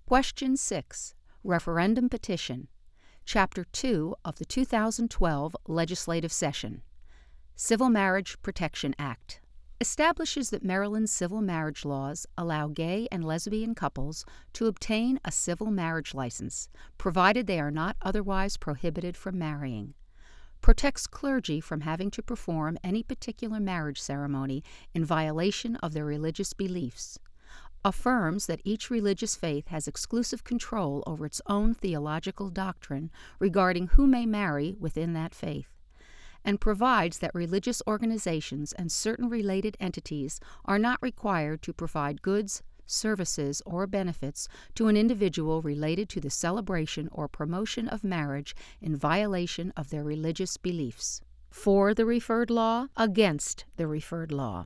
Question 6. Referendum Petition. Chapter 2 of the 2012 Legislative Session. Civil Marriage Protection Act establishes that Maryland's civil marriage laws allow gay and lesbian couples to obtain a civil marriage license, provided they are not otherwise prohibited from marrying. Protects clergy from having to perform any particular marriage ceremony in violation of their religious beliefs. Affirms that each religious faith has exclusive control over its own theological doctrine regarding who may marry within that faith, and provides that religious organizations and certain related entities are not required to provide goods, services, or benefits to an individual related to the celebration or promotion of marriage in violation of their religious beliefs. For the referred law, against the referred law.